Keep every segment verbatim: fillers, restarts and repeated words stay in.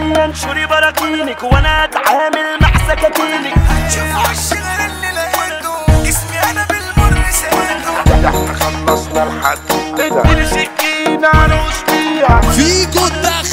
دنيا انشري براكينك وانا اتعامل مع سكاكينك. هتشوف وش غير اللي لقيته، جسمي انا بالمر سايته. احنا خلصنا الحدوتة. اديني سكينة ارقص بيها. فيكو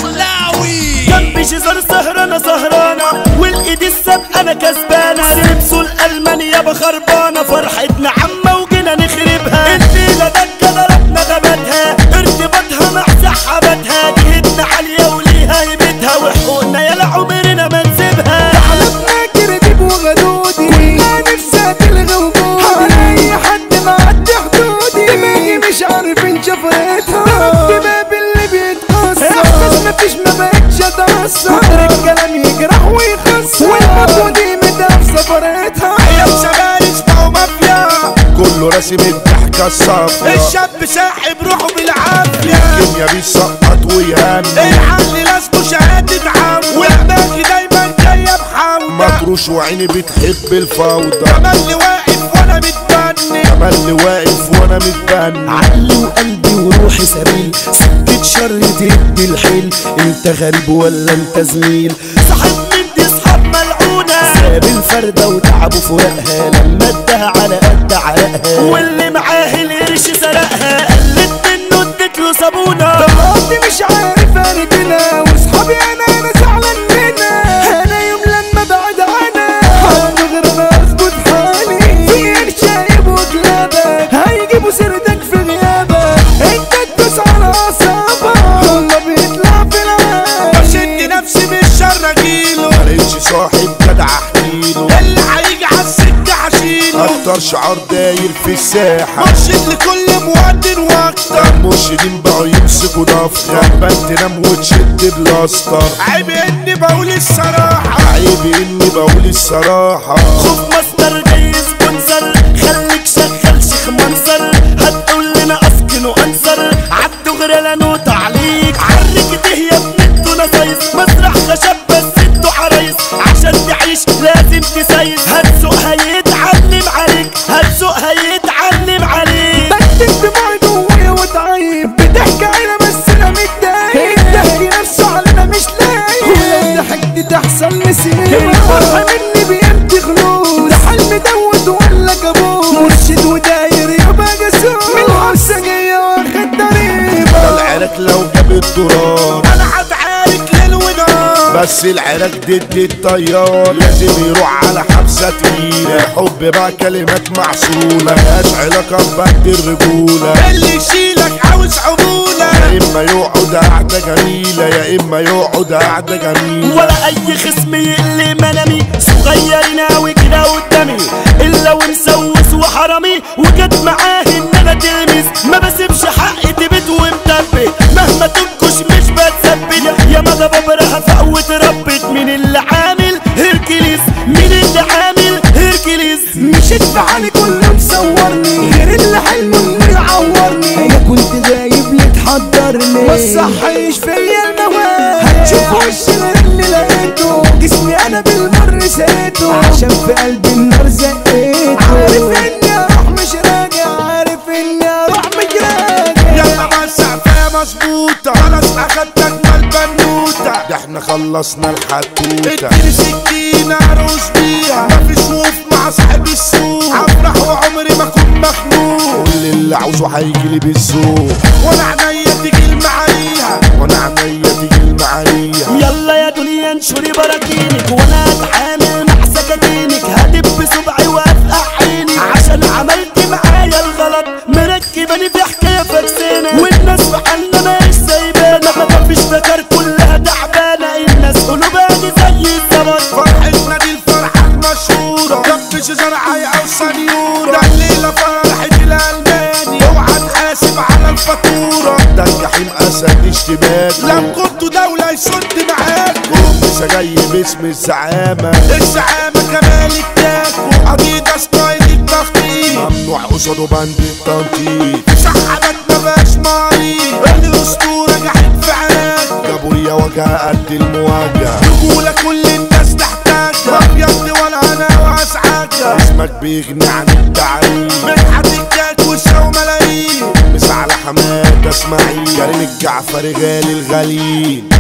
الدخلاوي جنبي جزر سهرانة سهرانة والايد السابقة انا كسبانة. لبسوا الالمان يابا خربانة فرحتنا عامة وجينا نخربها. الليلة دكة ضربنا غاباتها ارتباطها مع سحاباتها. جهتنا عالية وليها هيبتها وحقوقنا يلا عمرنا ما نسيبها. حلفنا كرديب وغدودي كلها نفسها تلغي وجودي. اي حد معدي حدودي دماغي مش عارفين شفرتها. دماغ اللي بيتكسر احساس مفيش ما بقتش اتأثر. الكلام يجرح ويخسر والموضوع دي مدى في سفرتها. يا شباب اسمعوا مافيا كله راسم الضحكة الصافية. الشاب ساحب روحه بالعافية. الدنيا بيسقط ويهني. العقل لازمه شهادة عم ودماغي دايما جاية بحاولة. مطروش وعيني بتحب الفوضى. تملي واقف وانا متبني. تملي واقف وانا متبني. عقلي وقلبي وروحي سبيل سكة شر تدي الحيل. انت غريب ولا انت زميل؟ صاحب من دي صحاب ملعونة ساب الفردة وتعبوا فراقها لما ادها على قد عرقها. واللي معاه القرش سرقها قلت منه اديت له صابونة. طلعتي مش عارف اردنا واصحابي انا انا زعلان منها. انا يوم لما بعد عنها حد غير انا اظبط حالي. فين شايب وكلابك هيجيبوا سيرتك في غيابك. انت تدوس على اعصابك والله بيطلع في العاب. بشد نفسي من الشر اجيله. ملقتش صاحب جدع احكيله. اللي هيجي عالسكة هشيله. اكتر شعار داير في الساحة. مرشد لكل مواطن واكتر. المرشدين بقوا يمسكوا دفتر. غبان تنام وتشد بلاستر. عيب اني بقول الصراحة. عيب اني بقول الصراحة. خوف مصدر جاي سبونسر. خليك شغال شيخ منصر. هتقول لنا اسكن وانصر. عبدو غير لا نوت عليك. عرك ده يا ابن انتو نصايص. مسرح خشب بس انتو عرايس. عشان تعيش لازم تسايس. هتسوق هيتعلم عليك. هتسوق هيتعلم عليك. بكتب دموعي جوايا وتعيب. بتحكي عينة بس انا متضايق. بتحكي نفسه علينا مش لايق. ولو ضحكت تحصل نسيب. الفرحة مني بقيمتي خلوص. ده حلم دوت ولا كابوس. مرشد وداير يبقى جاسوس. من الحبسة جاية واخد ضريبة. ده العراك لو جاب الدولار انا هتعارك ليل ونهار. بس العراك ضد الطيار. لازم يروح على حبسة تقيلة. الحب بقى كلمات معسولة. ملهاش علاقة ببعد الرجولة. اللي يشيلك عاوز عمولة. يا اما يقعد قعدة جميلة يا اما يقعد قعدة جميلة. ولا اي خصم يقل منامي. صغيرين اوي كده قدامي الا ومسوس وحرامي. وجت معاه ان انا تلمس. ما بسيبش حقي تبت ومثبت. مهما تنكش مش بتثبت. يا مدى ببرها فقوت ربت. مين اللي عامل هيركليس؟ مين اللي عامل هيركليس؟ مشيت بعالي كله مصورني. غير اللي حلمه انه يعورني. انا كنت غايب ليه تحضرني. ما تصحيش فيا المواد. هتشوف وش غير اللي لقيته. جسمي انا بالمر سقيته. عشان في قلبي النار زقيته. عارف اني اروح مش راجع. عارف اني اروح مش راجع. يلا ما السقفة مظبوطة. خلاص اخدتك مالبنوتة. ده احنا خلصنا الحدوتة. اديني سكينة ارقص بيها. مفيش وقوف مع صاحب السوق. افرح وعمري ما اكون مخنوق. كل اللي عاوزه هيجيلي بالذوق. وانا عينيا تيجي المعايها. وانا عينيا تيجي المعالية. يلا يا دنيا انشري براكينك وانا اتعامل مع سكاكينك. هدب صبعي وافقع عيني عشان عملت معايا الغلط. مركباني في حكايه فكسانه والناس في حالنا مش سايبانا. مفيش فكر كلها تعبانه. الناس قلوبها زي الزبط. فرحتنا دي الفرحه المشهوره. جنب زرعاي او سنيوره. ده الليله فرحه الالماني. اوعى تحاسب على الفاتوره. ده الجحيم اسد اشتباك. لو كنتوا دولة يسد معاكم. لسه جاي باسم الزعامة. الزعامة كمال التاكو. قضية ستايل التخطيط. ممنوع قصاده بند التنطيط. سحبت مبقاش مريض. الاسطورة جحيم في عراك. جابوا ليا وجهة قد المواجهة. رجولة كل الناس تحتاجها. ابيض ولا انا واسعاجها. اسمك بيغني عن التعريف. مدحت الكاك وشو ملايين. مس على حماد اسماعيل. كريم الجعفري غالي الغاليين.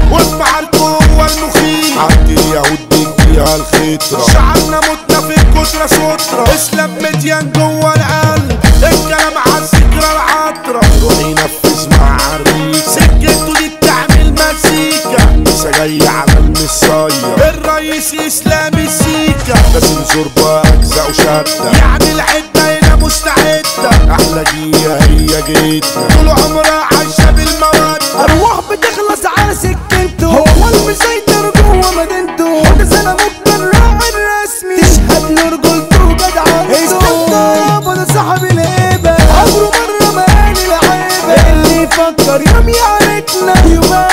واسمع القوة المخيف عند اليهود بيجيها الخطرة شعبنا متنا في الكترة سترة اسلام مديان جوه القلب الكلام عالذكرى العطرة روح ينفذ مع عريس سكته دي بتعمل مزيكا لسه جاي على المصاية الرئيس اسلامي السيكا لازم زربة اجزاء وشدة يعني العدة هنا مستعدة احلى جيه هي جيتنا طول عمرها عايشة بالمودة ارواح بتخلص على سكنته هو المسيطر جوه مدينته حد سلامك الراعي الرسمي تشهد له رجولته وجدعنته استنى ده صاحب الهيبة عمره مرة ما قال العيبة اللي يفكر يوم يعرفنا يوم